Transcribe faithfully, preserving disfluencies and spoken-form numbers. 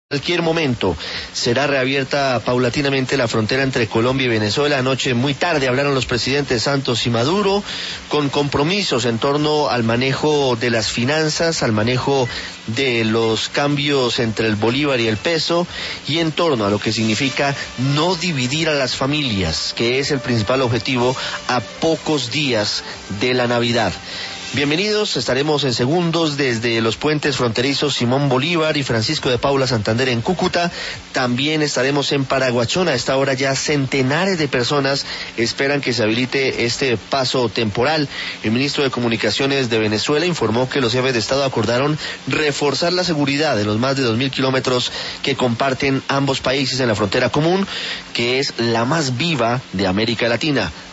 En cualquier momento será reabierta paulatinamente la frontera entre Colombia y Venezuela. Anoche muy tarde hablaron los presidentes Santos y Maduro con compromisos en torno al manejo de las finanzas, al manejo de los cambios entre el bolívar y el peso y en torno a lo que significa no dividir a las familias, que es el principal objetivo a pocos días de la Navidad. Bienvenidos, estaremos en segundos desde los puentes fronterizos Simón Bolívar y Francisco de Paula Santander en Cúcuta. También estaremos en Paraguachón. A esta hora ya centenares de personas esperan que se habilite este paso temporal. El ministro de Comunicaciones de Venezuela informó que los jefes de Estado acordaron reforzar la seguridad de los más de dos mil kilómetros que comparten ambos países en la frontera común, que es la más viva de América Latina.